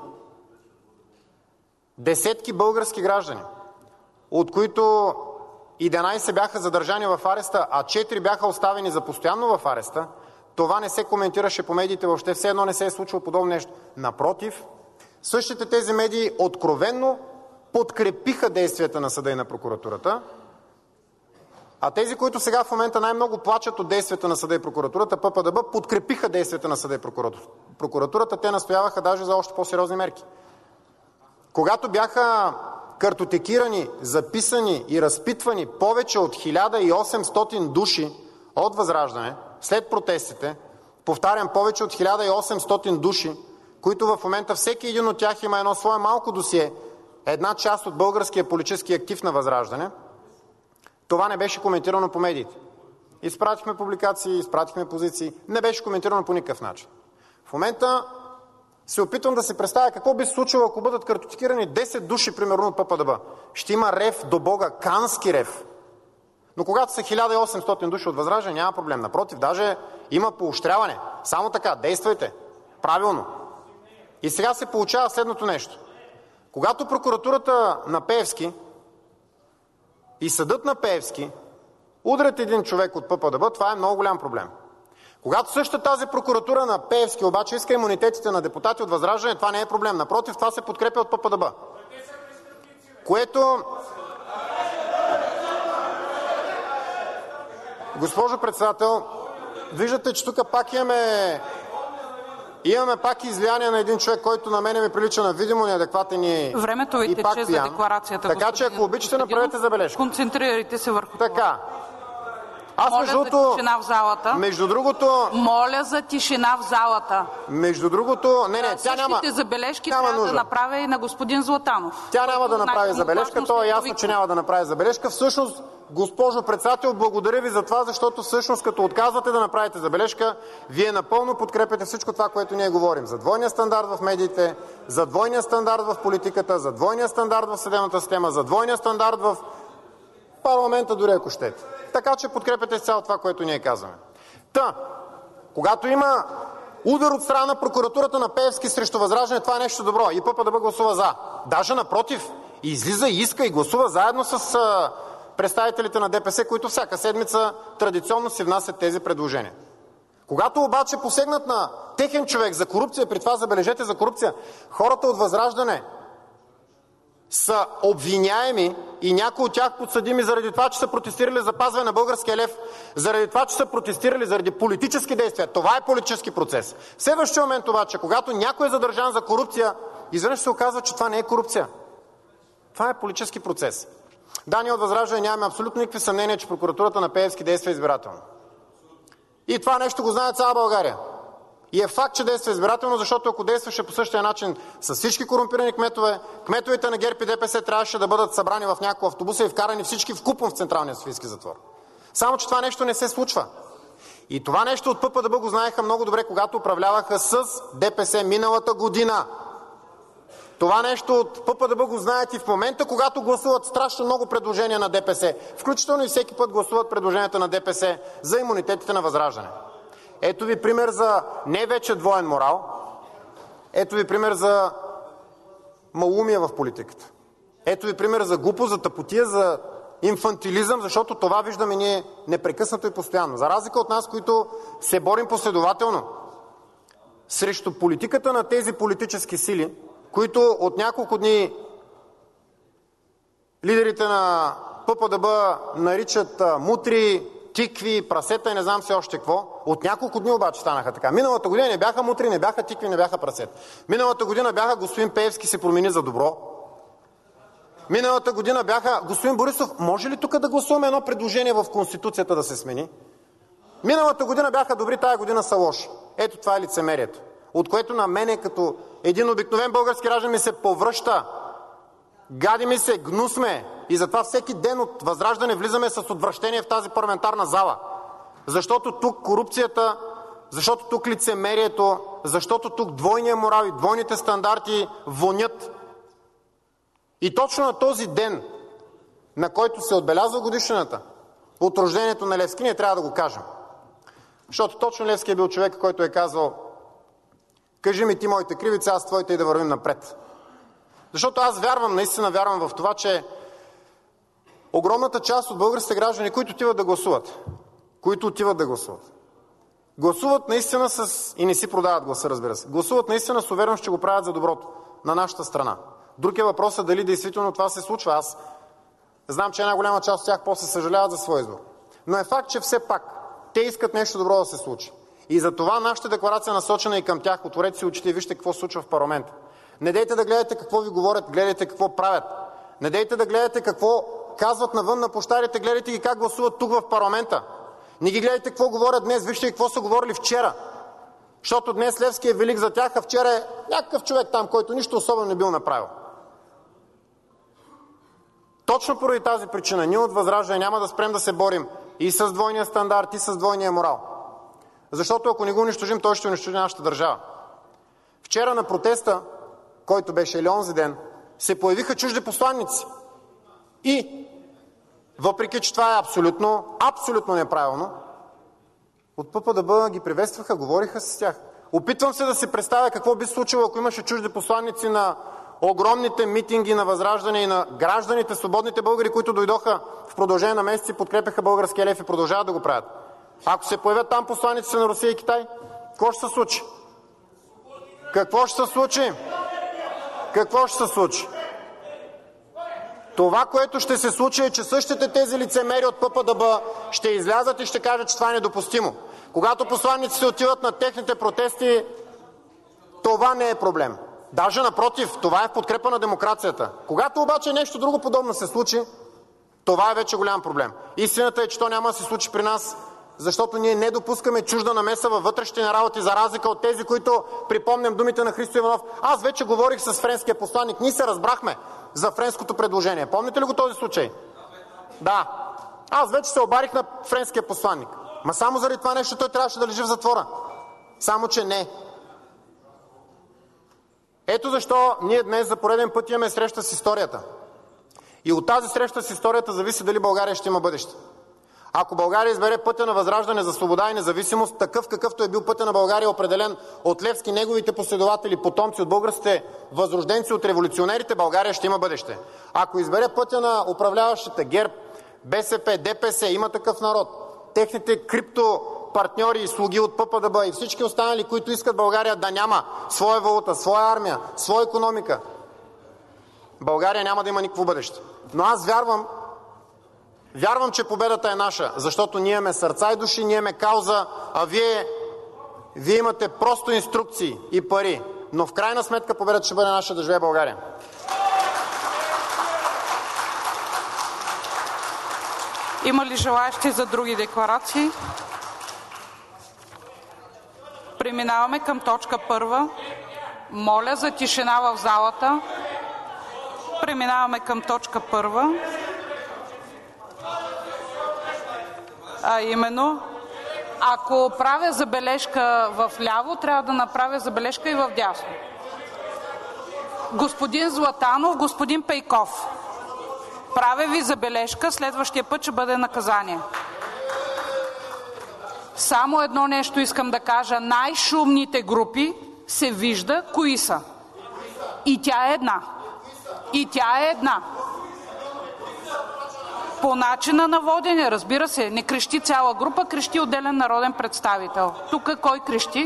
десетки български граждани, от които единайсет бяха задържани в ареста, а четири бяха оставени за постоянно в ареста, това не се коментираше по медиите въобще, все едно не се е случило подобно нещо. Напротив, същите тези медии откровенно подкрепиха действията на съда и на прокуратурата, а тези, които сега в момента най-много плачат от действията на съда и прокуратурата, ППДБ, подкрепиха действията на съда и прокуратурата. Те настояваха даже за още по-сериозни мерки. Когато бяха картотекирани, записани и разпитвани повече от хиляда и осемстотин души от ВЪЗРАЖДАНЕ след протестите, повтарям, повече от хиляда и осемстотин души, които в момента всеки един от тях има едно свое малко досие, една част от българския политически актив на ВЪЗРАЖДАНЕ, това не беше коментирано по медиите. Изпратихме публикации, изпратихме позиции, не беше коментирано по никакъв начин. В момента се опитвам да се представя какво би се случило, ако бъдат картотекирани десет души, примерно от ППДБ. Ще има рев до Бога, кански рев. Но когато са хиляда и осемстотин души от ВЪЗРАЖДАНЕ, няма проблем. Напротив, даже има поощряване. Само така, действайте. Правилно. И сега се получава следното нещо. Когато прокуратурата на Пеевски и съдът на Пеевски удрят един човек от ППДБ, това е много голям проблем. Когато същата тази прокуратура на Пеевски обаче иска имунитетите на депутати от ВЪЗРАЖДАНЕ, това не е проблем. Напротив, това се подкрепя от ППДБ. Което... Госпожо председател, виждате, че тук пак имаме, имаме пак излияние на един човек, който на мене ми прилича на видимо неадекватен и Времето ви тече за декларацията. Така че, ако обичате, направете забележка. Концентрирайте се върху това. Така. Аз Моля между за другото, тишина в залата. Между другото... Моля за тишина в залата. Между другото... Не, не, тя няма... Същите забележки няма трябва нужда да направя и на господин Златанов. Тя няма да направи забележка, то е ясно, че няма да направи забележка. Всъщност, Госпожо Председател, благодаря Ви за това, защото всъщност като отказвате да направите забележка, Вие напълно подкрепяте всичко това, което ние говорим. За двойния стандарт в медиите, за двойния стандарт в политиката, за двойния стандарт в съдебната система, за двойния стандарт в парламента дори, ако щете. Така че подкрепяте изцяло това, което ние казваме. Та, когато има удар от страна на прокуратурата на Пеевски срещу ВЪЗРАЖДАНЕ, това е нещо добро и ПП-ДБ гласува за. Даже напротив, излиза и иска и гласува заедно с а, представителите на ДПС, които всяка седмица традиционно си внасят тези предложения. Когато обаче посегнат на техен човек за корупция, при това забележете за корупция, хората от ВЪЗРАЖДАНЕ са обвиняеми и някои от тях подсъдими заради това, че са протестирали за запазване на българския лев, заради това, че са протестирали заради политически действия. Това е политически процес. В следващия момент обаче, когато някой е задържан за корупция, изведнъж се оказва, че това не е корупция. Това е политически процес. Да, ние от ВЪЗРАЖДАНЕ нямаме абсолютно никакви съмнения, че прокуратурата на Пеевски действа избирателно. И това нещо го знае цяла България. И е факт, че действа избирателно, защото ако действаше по същия начин с всички корумпирани кметове, кметовете на ГЕРБ и ДПС трябваше да бъдат събрани в няколко автобуса и вкарани всички вкупом в Централния софийски затвор. Само че това нещо не се случва. И това нещо от ПП-ДБ го знаеха много добре, когато управляваха с ДПС миналата година. Това нещо от ПП-ДБ го знаят и в момента, когато гласуват страшно много предложения на ДПС, включително и всеки път гласуват предложенията на ДПС за имунитетите на ВЪЗРАЖДАНЕ. Ето ви пример за не вече двоен морал, ето ви пример за малумия в политиката. Ето ви пример за глупост, за тъпотия, за инфантилизъм, защото това виждаме ние непрекъснато и постоянно. За разлика от нас, които се борим последователно срещу политиката на тези политически сили, които от няколко дни лидерите на ПП-ДБ наричат мутри, тикви, прасета и не знам си още какво. От няколко дни обаче станаха така. Миналата година не бяха мутри, не бяха тикви, не бяха прасета. Миналата година бяха господин Пеевски се промени за добро. Миналата година бяха господин Борисов, може ли тук да гласуваме едно предложение в Конституцията да се смени? Миналата година бяха добри, тая година са лоши. Ето това е лицемерието, от което на мене като един обикновен български граждан ми се повръща. Гади ми се, гнус ме. И затова всеки ден от ВЪЗРАЖДАНЕ влизаме с отвращение в тази парламентарна зала. Защото тук корупцията, защото тук лицемерието, защото тук двойния морал и двойните стандарти вонят. И точно на този ден, на който се отбелязва годишнината от рождението на Левски, ние трябва да го кажем. Защото точно Левски е бил човек, който е казвал: кажи ми ти моите кривици, аз твоите и да вървим напред. Защото аз вярвам, наистина вярвам в това, че огромната част от българските граждани, които отиват да гласуват, които отиват да гласуват, гласуват наистина с... и не си продават гласа, разбира се. Гласуват наистина с увереност, че го правят за доброто на нашата страна. Друг е въпросът дали действително това се случва. Аз знам, че една голяма част от тях после съжаляват за своя избор. Но е факт, че все пак те искат нещо добро да се случи. И затова нашата декларация е насочена и към тях. Отворете си очите и вижте какво се случва в парламента. Не дейте да гледате какво ви говорят, гледайте какво правят. Не дейте да гледате какво казват навън на площадите, гледайте ги как гласуват тук в парламента. Не ги гледайте какво говорят днес, вижте какво са говорили вчера. Защото днес Левски е велик за тях, а вчера е някакъв човек там, който нищо особено не бил направил. Точно поради тази причина ние от ВЪЗРАЖДАНЕ няма да спрем да се борим и с двойния стандарт, и с двойния морал. Защото ако не го унищожим, той ще унищожи нашата държава. Вчера на протеста, който беше или онзи ден, се появиха чужди посланици. И въпреки че това е абсолютно, абсолютно неправилно, от ПП-ДБ ги приветстваха, говориха с тях. Опитвам се да си представя какво би случило, ако имаше чужди посланици на огромните митинги на ВЪЗРАЖДАНЕ и на гражданите, свободните българи, които дойдоха в продължение на месеци, подкрепяха българския лев и продължават да го правят. Ако се появят там посланиците на Русия и Китай, какво ще се случи? Какво ще се случи? Какво ще се случи? Това, което ще се случи, е, че същите тези лицемери от ПП-ДБ ще излязат и ще кажат, че това е недопустимо. Когато посланиците отиват на техните протести, това не е проблем. Даже напротив, това е в подкрепа на демокрацията. Когато обаче нещо друго подобно се случи, това е вече голям проблем. Истината е, че то няма да се случи при нас, защото ние не допускаме чужда намеса във вътрешните работи, за разлика от тези, които, припомням думите на Христо Иванов, аз вече говорих с френския посланник, ние се разбрахме за френското предложение. Помните ли го този случай? Да. Аз вече се обадих на френския посланник. Ма само заради това нещо той трябваше да лежи в затвора. Само че не. Ето защо ние днес за пореден път имаме среща с историята. И от тази среща с историята зависи дали България ще има бъдеще. Ако България избере пътя на възраждане за свобода и независимост, такъв какъвто е бил пътя на България, определен от Левски, неговите последователи, потомци от българските възрожденци, от революционерите, България ще има бъдеще. Ако избере пътя на управляващите ГЕРБ, БСП, ДПС, Има такъв народ, техните криптопартньори и слуги от ППДБ и всички останали, които искат България да няма своя валута, своя армия, своя икономика, България няма да има никакво бъдеще. Но аз вярвам, вярвам, че победата е наша, защото ние имаме сърца и души, ние имаме кауза, а вие, вие имате просто инструкции и пари. Но в крайна сметка победата ще бъде наша, да живее България. Има ли желаещи за други декларации? Преминаваме към точка първа. Моля за тишина в залата. Преминаваме към точка първа. А именно, ако правя забележка в ляво, трябва да направя забележка и в дясно. Господин Златанов, господин Пейков, правя ви забележка, следващия път ще бъде наказание. Само едно нещо искам да кажа. Най-шумните групи се вижда кои са. И тя е една. И тя е една. По начина на водене, разбира се, не крещи цяла група, крещи отделен народен представител. Тук кой крещи?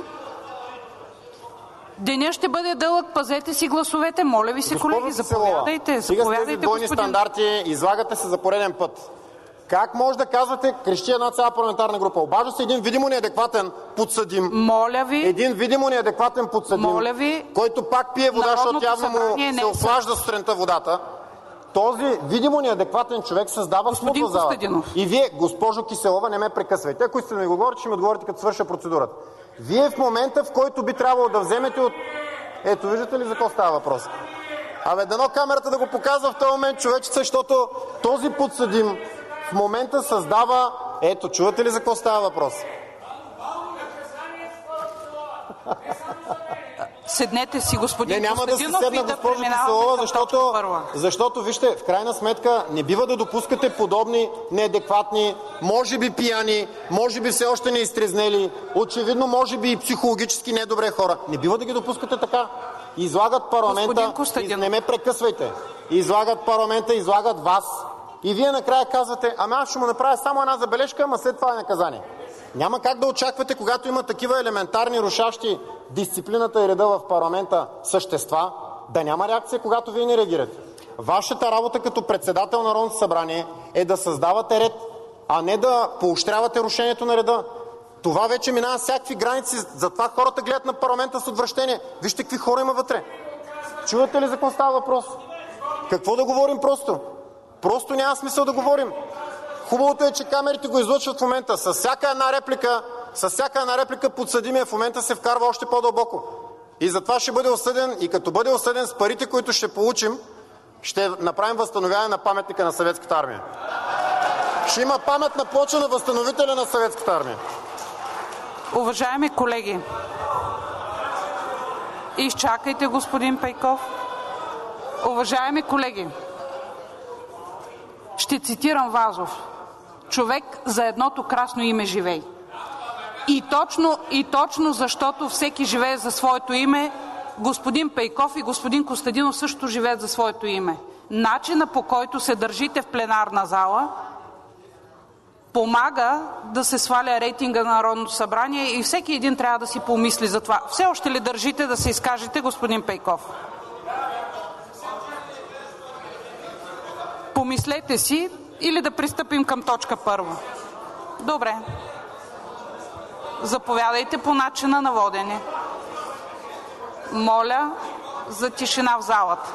Денят ще бъде дълъг, пазете си гласовете. Моля ви се, Госпожо колеги, заповядайте. Сега с тези Заповядайте, двойни господин. стандарти излагате се за пореден път. Как може да казвате, крещи една цяла парламентарна група? Обажда се един видимо неадекватен подсъдим. Моля ви. Един видимо неадекватен подсъдим, Моля ви. който пак пие вода, защото Народното явно му събрание не се е охлажда сутринта водата. Този видимо неадекватен човек създава смут в залата. И вие, госпожо Киселова, не ме прекъсвайте. Ако искате да ми го говорите, ще ми отговорите, като свърша процедурата. Вие в момента, в който би трябвало да вземете от... Ето, виждате ли за какво става въпрос? Абе, дано камерата да го показва в този момент, човечеца, защото този подсъдим в момента създава... Ето, чувате ли за какво става въпрос? Седнете си, господин Не, няма да се седна, госпожо Киселова, защото, защото, вижте, в крайна сметка не бива да допускате подобни неадекватни, може би пияни, може би все още не изтрезнели, очевидно може би и психологически недобре хора. Не бива да ги допускате така. Излагат парламента, и не ме прекъсвайте, излагат парламента, излагат вас и вие накрая казвате, ами аз ще му направя само една забележка, ама след това е наказание. Няма как да очаквате, когато има такива елементарни, рушащи дисциплината и реда в парламента същества, да няма реакция, когато вие не реагирате. Вашата работа като председател на Народното събрание е да създавате ред, а не да поощрявате рушението на реда. Това вече минава всякакви граници, затова хората гледат на парламента с отвращение. Вижте какви хора има вътре. Чувате ли за какво става въпрос? Какво да говорим просто? Просто няма смисъл да говорим. Хубавото е, че камерите го излъчват в момента. С всяка една реплика, с всяка една реплика подсъдимия в момента се вкарва още по-дълбоко. И затова ще бъде осъден, и като бъде осъден с парите, които ще получим, ще направим възстановяване на паметника на Съветската армия. Ще има паметна плоча на възстановителя на Съветската армия. Уважаеми колеги, изчакайте, господин Пейков. Уважаеми колеги, ще цитирам Вазов. Човек за едното красно име живей. И точно, и точно защото всеки живее за своето име, господин Пейков и господин Костадинов също живеят за своето име. Начина, по който се държите в пленарна зала, помага да се сваля рейтинга на Народното събрание и всеки един трябва да си помисли за това. Все още ли държите да се изкажете, господин Пейков? Помислете си или да пристъпим към точка първа. Добре. Заповядайте по начина на водене. Моля за тишина в залата.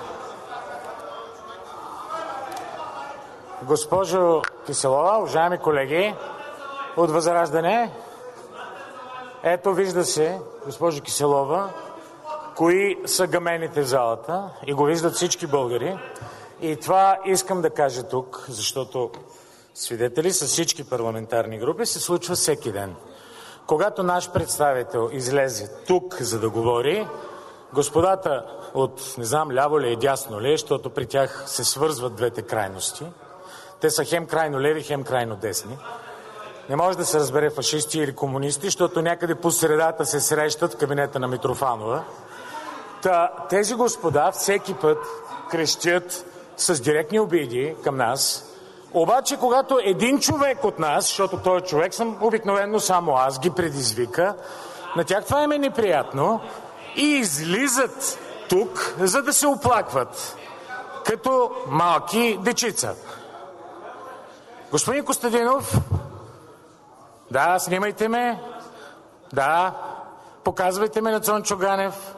Госпожо Киселова, уважаеми колеги от ВЪЗРАЖДАНЕ, ето вижда се, госпожо Киселова, кои са гамените в залата и го виждат всички българи. И това искам да кажа тук, защото свидетели с всички парламентарни групи, се случва всеки ден. Когато наш представител излезе тук, за да говори, господата от, не знам, ляво ли и дясно ли, защото при тях се свързват двете крайности, те са хем крайно леви, хем крайно десни, не може да се разбере фашисти или комунисти, защото някъде по средата се срещат в кабинета на Митрофанова. Та, тези господа всеки път крещят с директни обиди към нас. Обаче, когато един човек от нас, защото този човек съм обикновено само аз, ги предизвика, на тях това им е неприятно и излизат тук, за да се оплакват, като малки дечица. Господин Костадинов, да, снимайте ме, да, показвайте ме на Цончо Ганев.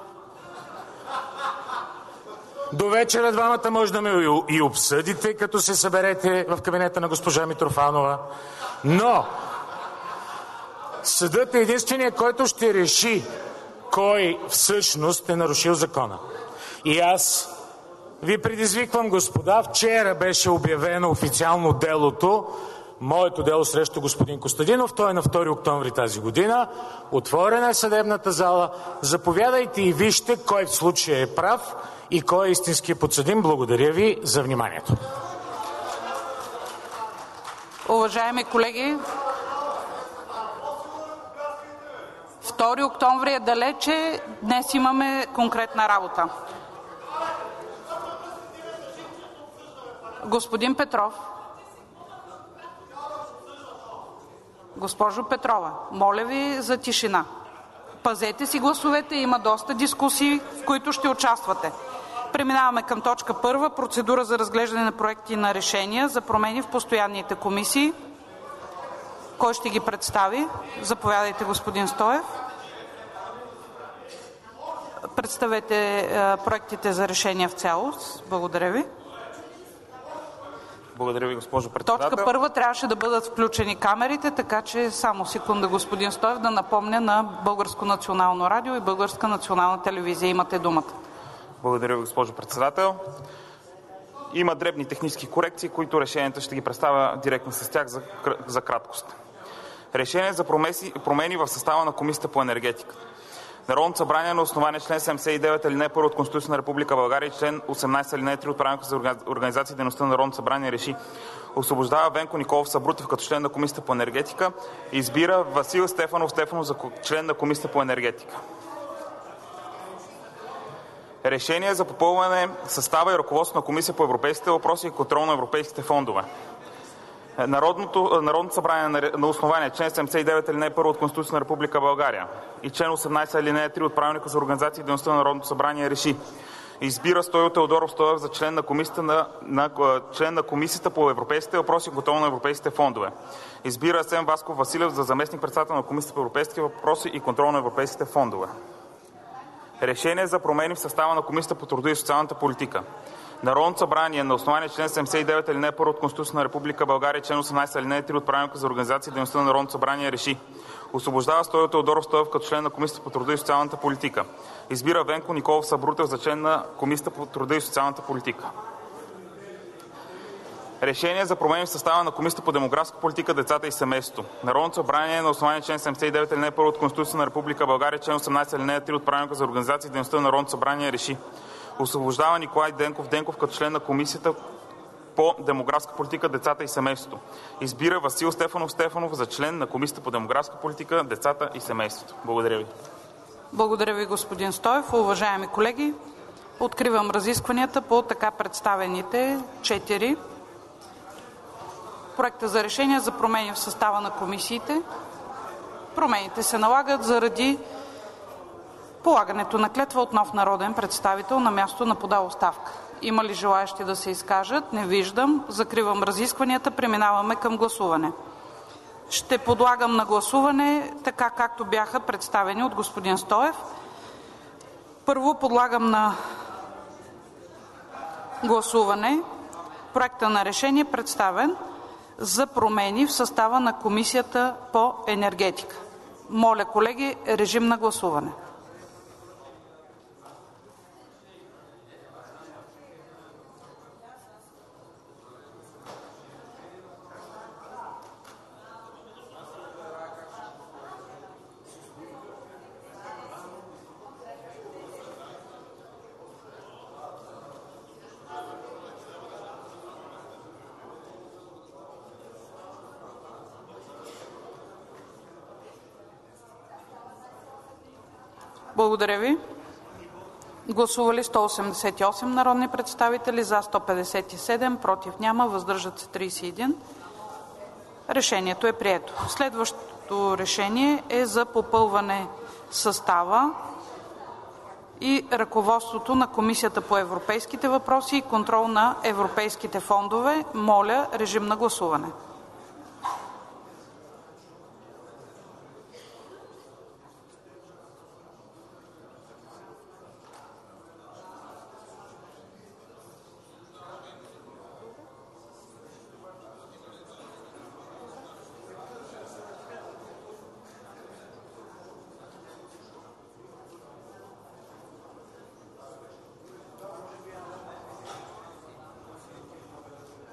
До вечера двамата може да ме и обсъдите, като се съберете в кабинета на госпожа Митрофанова. Но съдът е единственият, който ще реши кой всъщност е нарушил закона. И аз ви предизвиквам, господа, вчера беше обявено официално делото, моето дело срещу господин Костадинов, той е на втори октомври тази година. Отворена е съдебната зала. Заповядайте и вижте кой в случая е прав и кой е истински подсъдим. Благодаря ви за вниманието. Уважаеми колеги, втори октомври е далече, днес имаме конкретна работа. Господин Петров, госпожо Петрова, моля ви за тишина. Пазете си гласовете, има доста дискусии, в които ще участвате. Преминаваме към точка първа. Процедура за разглеждане на проекти на решения за промени в постоянните комисии. Кой ще ги представи? Заповядайте, господин Стоев. Представете проектите за решения в цялост. Благодаря ви. Благодаря ви, госпожо председател. Точка първа трябваше да бъдат включени камерите, така че само секунда, господин Стоев, да напомня на Българско национално радио и Българска национална телевизия. Имате думата. Благодаря ви, госпожо председател. Има дребни технически корекции, които решенията ще ги представя директно с тях за, за краткост. Решение за промени в състава на Комисията по енергетика. Народното събрание на основание член седемдесет и девет алинея първа от Конституцията на Република България и член осемнадесет алинея три от Правилника за организация и дейността на Народното събрание реши: освобождава Венко Николов Сабрутев като член на Комисията по енергетика и избира Васил Стефанов Стефанов за член на Комисията по енергетика. Решение за попълване състава и ръководството на Комисия по европейските въпроси и контрол на европейските фондове. Народното, Народното събрание на основание член седемдесет и девет алинея първа от Конституцията на Република България и член осемнадесет алинея три от Правилника за организация и дейността на Народното събрание реши: избира Стою Теодоров Стоев за член на Комисията, на, на, член на Комисията по европейските въпроси и контрол на европейските фондове. Избира Асен Васков Василев за заместник-председател на Комисията по европейските въпроси и контрол на европейските фондове. Решение за промени в състава на Комисията по труда и социалната политика. Народното събрание на основание член седемдесет и девет алинея първа от Конституцията на Република България и член осемнадесет алинея три от Правилника за организация и дейността на Народното събрание реши: освобождава Стою Теодоров Стоев като член на Комисията по труда и социалната политика. Избира Венко Николов Сабрутев за член на Комисията по труда и социалната политика. Решение за промени в състава на Комисията по демографска политика, децата и семейството. Народното събрание на основание член седемдесет и девет алинея първа от Конституцията на Република България и член осемнадесет алинея три от Правилника за организация и дейността на Народното събрание реши: освобождава Николай Денков Денков като член на Комисията по демографска политика, децата и семейството. Избира Васил Стефанов Стефанов за член на Комисията по демографска политика, децата и семейството. Благодаря ви. Благодаря ви, господин Стоев. Уважаеми колеги, откривам разискванията по така представените четири проекта за решение за промени в състава на комисиите. Промените се налагат заради полагането на клетва от нов народен представител на място на подал оставка. Има ли желаещи да се изкажат? Не виждам. Закривам разискванията. Преминаваме към гласуване. Ще подлагам на гласуване така, както бяха представени от господин Стоев. Първо подлагам на гласуване проекта на решение, представен за промени в състава на Комисията по енергетика. Моля, колеги, режим на гласуване. Благодаря ви. Гласували сто осемдесет и осем народни представители: за сто петдесет и седем, против няма, въздържат се тридесет и един. Решението е прието. Следващото решение е за попълване състава и ръководството на Комисията по европейските въпроси и контрол на европейските фондове. Моля, режим на гласуване.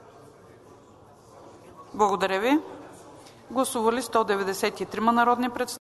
Благодаря ви. Гласували сто деветдесет и три народни представители.